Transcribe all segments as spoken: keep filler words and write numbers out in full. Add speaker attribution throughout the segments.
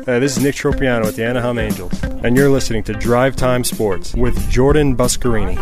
Speaker 1: Uh, this is Nick Tropiano with the Anaheim Angels, and you're listening to Drive Time Sports with Jordan Buscarini.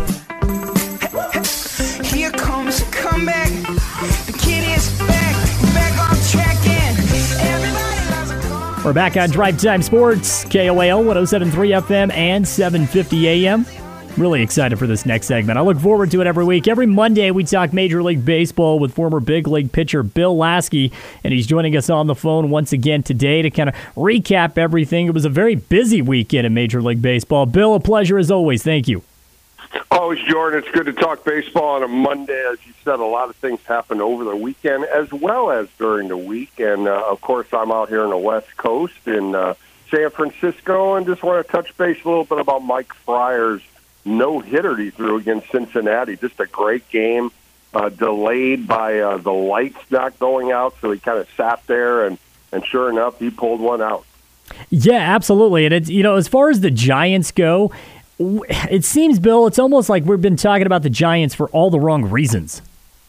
Speaker 2: Here comes a comeback. The kid is back, back on track, and everybody loves a comeback.
Speaker 3: We're back on Drive Time Sports, K O A L one oh seven point three F M and seven fifty A M. Really excited for this next segment. I look forward to it every week. Every Monday, we talk Major League Baseball with former big league pitcher Bill Lasky, and he's joining us on the phone once again today to kind of recap everything. It was a very busy weekend in Major League Baseball. Bill, a pleasure as always. Thank you.
Speaker 4: Always, Jordan. It's good to talk baseball on a Monday. As you said, a lot of things happened over the weekend as well as during the week. And, uh, of course, I'm out here on the West Coast in uh, San Francisco, and just want to touch base a little bit about Mike Fryer's no-hitter he threw against Cincinnati. Just a great game, uh, delayed by uh, the lights not going out, so he kind of sat there, and, and sure enough, he pulled one out.
Speaker 3: Yeah, absolutely. And, it's, you know, as far as the Giants go, it seems, Bill, it's almost like we've been talking about the Giants for all the wrong reasons.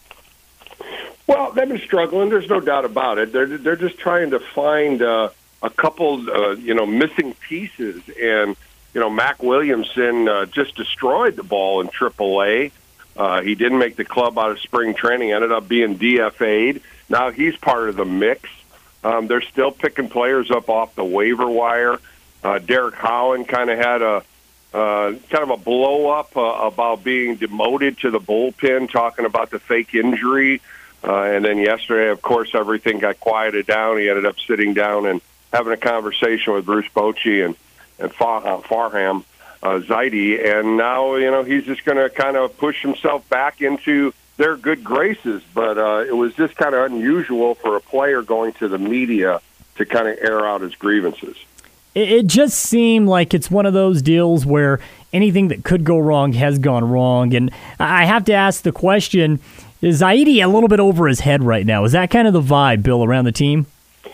Speaker 4: Well, they've been struggling. There's no doubt about it. They're, they're just trying to find uh, a couple, uh, you know, missing pieces, and you know, Mac Williamson uh, just destroyed the ball in triple A. Uh, he didn't make the club out of spring training, ended up being D F A'd. Now he's part of the mix. Um, they're still picking players up off the waiver wire. Uh, Derek Howen kind of had a uh, kind of a blow-up uh, about being demoted to the bullpen, talking about the fake injury. Uh, and then yesterday, of course, everything got quieted down. He ended up sitting down and having a conversation with Bruce Bochy and and Far, uh, Farham uh, Zaidi, and now, you know, he's just going to kind of push himself back into their good graces. But uh, it was just kind of unusual for a player going to the media to kind of air out his grievances.
Speaker 3: It, it just seemed like it's one of those deals where anything that could go wrong has gone wrong. And I have to ask the question, is Zaidi a little bit over his head right now? Is that kind of the vibe, Bill, around the team?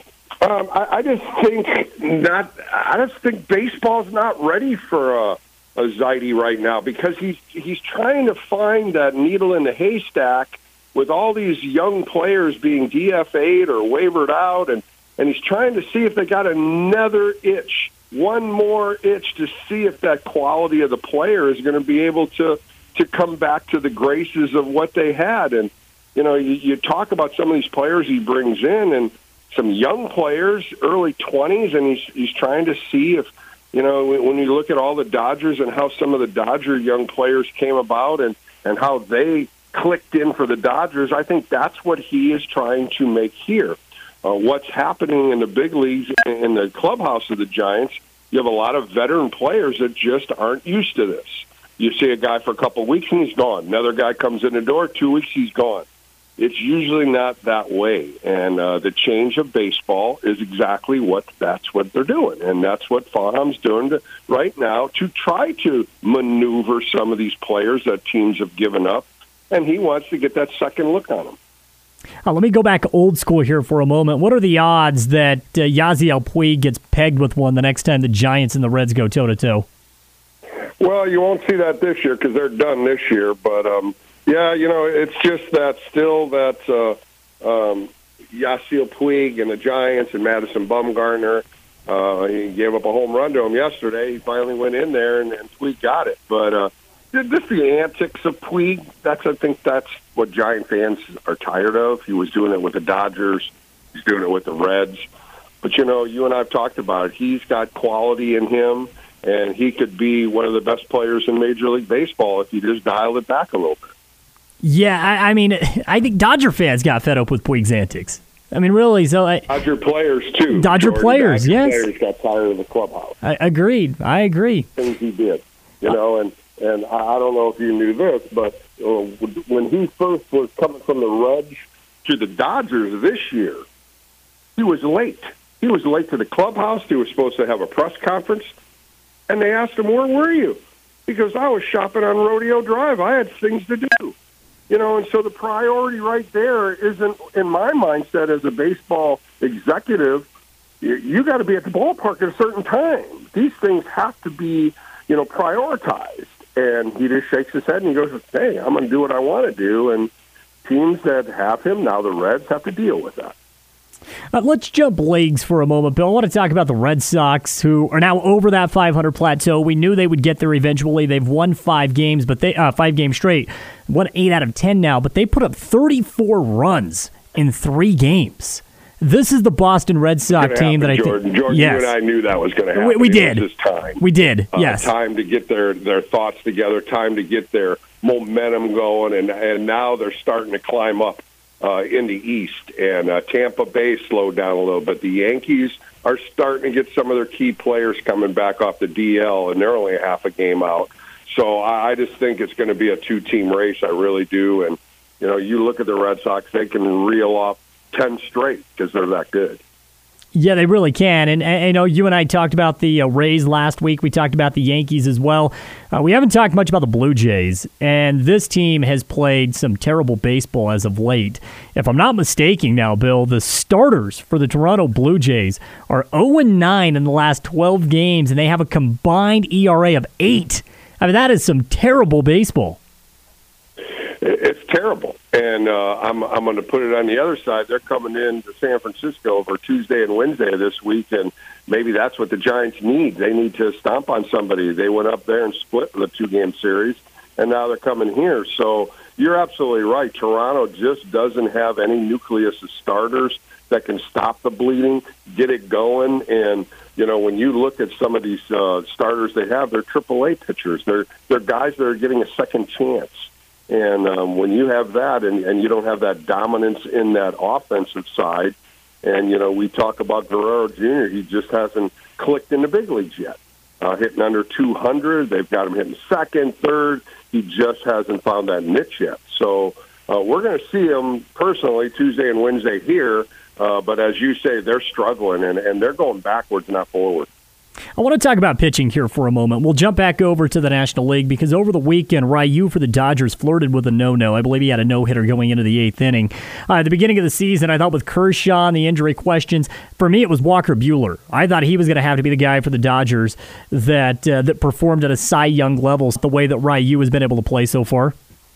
Speaker 4: Um, I, I just think not. I just think baseball's not ready for a, a Zaidi right now because he's he's trying to find that needle in the haystack with all these young players being D F A'd or wavered out, and, and he's trying to see if they got another itch, one more itch to see if that quality of the player is going to be able to to come back to the graces of what they had. And you know, you, you talk about some of these players he brings in, and some young players, early twenties, and he's he's trying to see if, you know, when you look at all the Dodgers and how some of the Dodger young players came about and, and how they clicked in for the Dodgers, I think that's what he is trying to make here. Uh, what's happening in the big leagues, in the clubhouse of the Giants, you have a lot of veteran players that just aren't used to this. You see a guy for a couple of weeks and he's gone. Another guy comes in the door, two weeks, he's gone. It's usually not that way, and uh, the change of baseball is exactly what that's what they're doing, and that's what Farham's doing to, right now to try to maneuver some of these players that teams have given up, and he wants to get that second look on them.
Speaker 3: Uh, let me go back old school here for a moment. What are the odds that uh, Yasiel Puig gets pegged with one the next time the Giants and the Reds go toe-to-toe?
Speaker 4: Well, you won't see that this year because they're done this year, but um, – yeah, you know, it's just that still that uh, um, Yasiel Puig and the Giants and Madison Bumgarner, uh, he gave up a home run to him yesterday. He finally went in there, and, and Puig got it. But uh, just the antics of Puig, that's, I think that's what Giant fans are tired of. He was doing it with the Dodgers. He's doing it with the Reds. But, you know, you and I have talked about it. He's got quality in him, and he could be one of the best players in Major League Baseball if you just dial it back a little bit.
Speaker 3: Yeah, I, I mean, I think Dodger fans got fed up with Puig's antics. I mean, really. So I,
Speaker 4: Dodger players, too.
Speaker 3: Dodger
Speaker 4: Jordan.
Speaker 3: players,
Speaker 4: Dodger
Speaker 3: yes.
Speaker 4: players got tired of the clubhouse.
Speaker 3: I agreed. I agree.
Speaker 4: Things he did, you know, and, and I don't know if you knew this, but uh, when he first was coming from the Reds to the Dodgers this year, he was late. He was late to the clubhouse. He was supposed to have a press conference, and they asked him, where were you? He goes, I was shopping on Rodeo Drive. I had things to do. You know, and so the priority right there isn't, in my mindset as a baseball executive, you, you got to be at the ballpark at a certain time. These things have to be, you know, prioritized. And he just shakes his head and he goes, hey, I'm going to do what I want to do. And teams that have him, now the Reds, have to deal with that.
Speaker 3: Uh, let's jump leagues for a moment, Bill. I want to talk about the Red Sox, who are now over that five hundred plateau. We knew they would get there eventually. They've won five games, but they uh, five games straight, won eight out of ten now. But they put up thirty-four runs in three games. This is the Boston Red Sox team
Speaker 4: happen,
Speaker 3: that I
Speaker 4: Jordan.
Speaker 3: think.
Speaker 4: Jordan,
Speaker 3: yes.
Speaker 4: you and I knew that was going to happen.
Speaker 3: We, we
Speaker 4: It
Speaker 3: did.
Speaker 4: was just time.
Speaker 3: We did.
Speaker 4: Uh,
Speaker 3: yes.
Speaker 4: Time to get their, their thoughts together. Time to get their momentum going, and and now they're starting to climb up uh, in the East. And uh, Tampa Bay slowed down a little, but the Yankees are starting to get some of their key players coming back off the D L, and they're only a half a game out. So I, I just think it's going to be a two-team race. I really do. And you know, you look at the Red Sox; they can reel off ten straight because they're that good.
Speaker 3: Yeah, they really can. And, and you know, you and I talked about the uh, Rays last week. We talked about the Yankees as well. Uh, we haven't talked much about the Blue Jays, and this team has played some terrible baseball as of late. If I'm not mistaken now, Bill, the starters for the Toronto Blue Jays are oh and nine in the last twelve games, and they have a combined E R A of eight. I mean, that is some terrible baseball.
Speaker 4: It's terrible, and uh, I'm I'm going to put it on the other side. They're coming in to San Francisco for Tuesday and Wednesday of this week, and maybe that's what the Giants need. They need to stomp on somebody. They went up there and split the two-game series, and now they're coming here. So you're absolutely right. Toronto just doesn't have any nucleus of starters that can stop the bleeding, get it going, and you know, when you look at some of these uh, starters they have, they're triple A pitchers. They're they're guys that are getting a second chance. And um, when you have that and, and you don't have that dominance in that offensive side, and, you know, we talk about Guerrero Junior, he just hasn't clicked in the big leagues yet. Uh, hitting under two hundred, they've got him hitting second, third. He just hasn't found that niche yet. So uh, we're going to see him personally Tuesday and Wednesday here, uh, but as you say, they're struggling, and, and they're going backwards, not forward.
Speaker 3: I want to talk about pitching here for a moment. We'll jump back over to the National League because over the weekend, Ryu for the Dodgers flirted with a no-no. I believe he had a no-hitter going into the eighth inning. Uh, at the beginning of the season, I thought with Kershaw and the injury questions, for me it was Walker Buehler. I thought he was going to have to be the guy for the Dodgers that uh, that performed at a Cy Young level the way that Ryu has been able to play so far.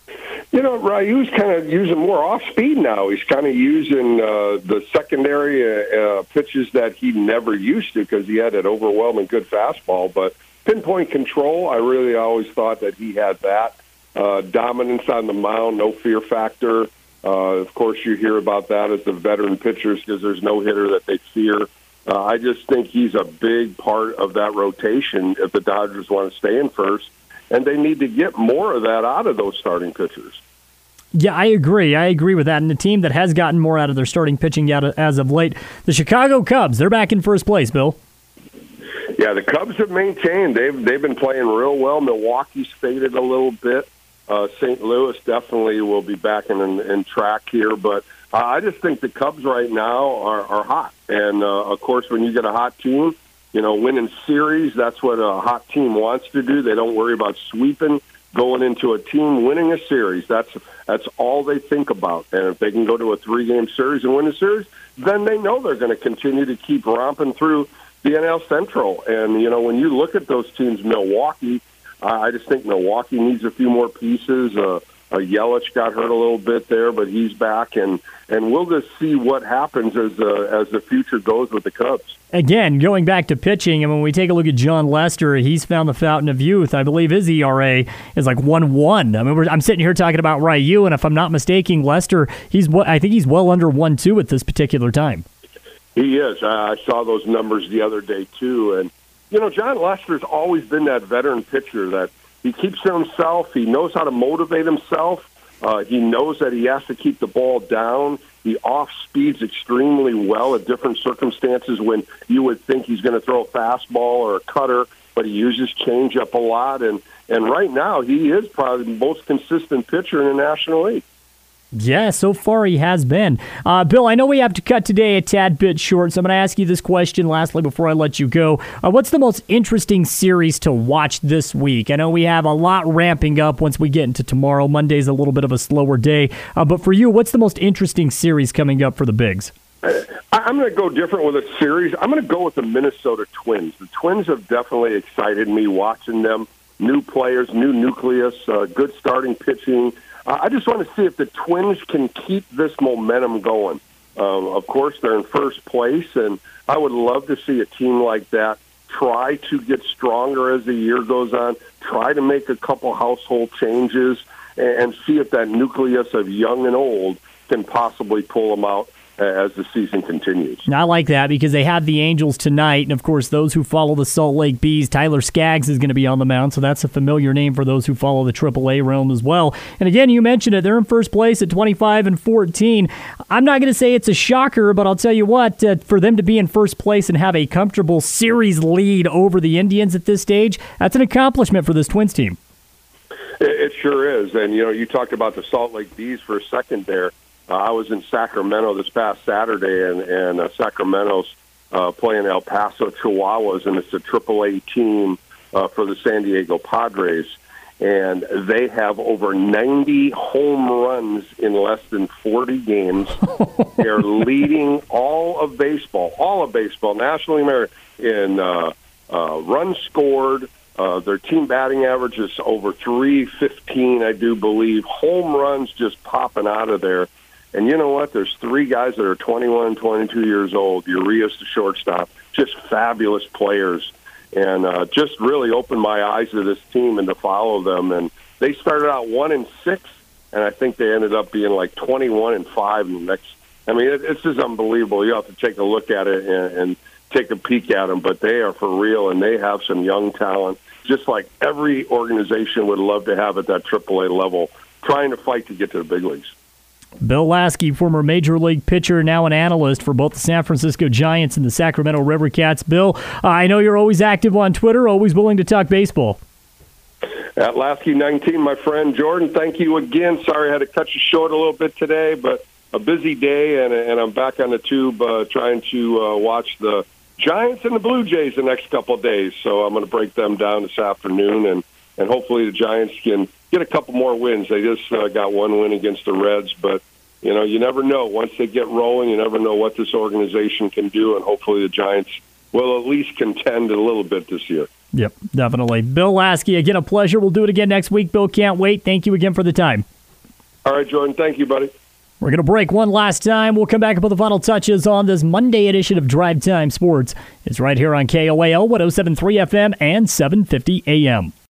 Speaker 4: You know, Ryu's kind of using more off-speed now. He's kind of using uh, the secondary uh, pitches that he never used to because he had an overwhelming good fastball. But pinpoint control, I really always thought that he had that. Uh, dominance on the mound, no fear factor. Uh, of course, you hear about that as the veteran pitchers because there's no hitter that they fear. Uh, I just think he's a big part of that rotation if the Dodgers want to stay in first. And they need to get more of that out of those starting pitchers.
Speaker 3: Yeah, I agree. I agree with that. And the team that has gotten more out of their starting pitching as of late, the Chicago Cubs, they're back in first place, Bill.
Speaker 4: Yeah, the Cubs have maintained. They've they've been playing real well. Milwaukee's faded a little bit. Uh, Saint Louis definitely will be back in, in, in track here. But uh, I just think the Cubs right now are, are hot. And, uh, of course, when you get a hot team, you know, winning series, that's what a hot team wants to do. They don't worry about sweeping, going into a team, winning a series. That's that's all they think about. And if they can go to a three-game series and win a series, then they know they're going to continue to keep romping through the N L Central. And, you know, when you look at those teams, Milwaukee, uh, I just think Milwaukee needs a few more pieces. Uh, uh, Yelich got hurt a little bit there, but he's back. And, and we'll just see what happens as, uh, as the future goes with the Cubs.
Speaker 3: Again, going back to pitching, and when we take a look at John Lester, he's found the fountain of youth. I believe his E R A is like one one. I mean, we're, I'm sitting here talking about Ryu, and if I'm not mistaken, Lester, he's I think he's well under one two at this particular time.
Speaker 4: He is. I saw those numbers the other day, too. And, you know, John Lester's always been that veteran pitcher that he keeps to himself. He knows how to motivate himself. Uh, he knows that he has to keep the ball down. He off-speeds extremely well at different circumstances when you would think he's going to throw a fastball or a cutter, but he uses changeup a lot. And, and right now, he is probably the most consistent pitcher in the National League.
Speaker 3: Yeah, so far he has been. Uh, Bill, I know we have to cut today a tad bit short, so I'm going to ask you this question lastly before I let you go. Uh, what's the most interesting series to watch this week? I know we have a lot ramping up once we get into tomorrow. Monday's a little bit of a slower day. Uh, but for you, what's the most interesting series coming up for the Bigs?
Speaker 4: I'm going to go different with a series. I'm going to go with the Minnesota Twins. The Twins have definitely excited me watching them. New players, new nucleus, uh, good starting pitching. Uh, I just want to see if the Twins can keep this momentum going. Uh, Um, of course, they're in first place, and I would love to see a team like that try to get stronger as the year goes on, try to make a couple household changes, and, and see if that nucleus of young and old can possibly pull them out as the season continues.
Speaker 3: And I like that because they have the Angels tonight, and of course those who follow the Salt Lake Bees, Tyler Skaggs is going to be on the mound, so that's a familiar name for those who follow the triple A realm as well. And again, you mentioned it, they're in first place at twenty-five and fourteen. I'm not going to say it's a shocker, but I'll tell you what, uh, for them to be in first place and have a comfortable series lead over the Indians at this stage, that's an accomplishment for this Twins team.
Speaker 4: It, it sure is, and you know, you talked about the Salt Lake Bees for a second there. Uh, I was in Sacramento this past Saturday, and, and uh, Sacramento's uh, playing El Paso Chihuahuas, and it's a triple A team uh, for the San Diego Padres. And they have over ninety home runs in less than forty games. They're leading all of baseball, all of baseball, nationally in uh, uh, runs scored. Uh, their team batting average is over three fifteen, I do believe. Home runs just popping out of there. And you know what? There's three guys that are twenty-one, twenty-two years old. Urias, the shortstop, just fabulous players. And uh, just really opened my eyes to this team and to follow them. And they started out one and six, and I think they ended up being like twenty-one and five in the next. I mean, it, it's just unbelievable. You have to take a look at it and, and take a peek at them. But they are for real, and they have some young talent, just like every organization would love to have at that triple A level, trying to fight to get to the big leagues.
Speaker 3: Bill Lasky, former Major League pitcher, now an analyst for both the San Francisco Giants and the Sacramento River Cats. Bill, uh, I know you're always active on Twitter, always willing to talk baseball.
Speaker 4: At Lasky nineteen, my friend Jordan, thank you again. Sorry I had to cut you short a little bit today, but a busy day, and, and I'm back on the tube uh, trying to uh, watch the Giants and the Blue Jays the next couple of days. So I'm going to break them down this afternoon, and, and hopefully the Giants can get a couple more wins. They just uh, got one win against the Reds, but, you know, you never know. Once they get rolling, you never know what this organization can do, and hopefully the Giants will at least contend a little bit this year.
Speaker 3: Yep, definitely. Bill Lasky, again, a pleasure. We'll do it again next week. Bill, can't wait. Thank you again for the time.
Speaker 4: All right, Jordan. Thank you, buddy.
Speaker 3: We're going to break one last time. We'll come back and put the final touches on this Monday edition of Drive Time Sports. It's right here on K O A L one oh seven point three F M and seven fifty A M.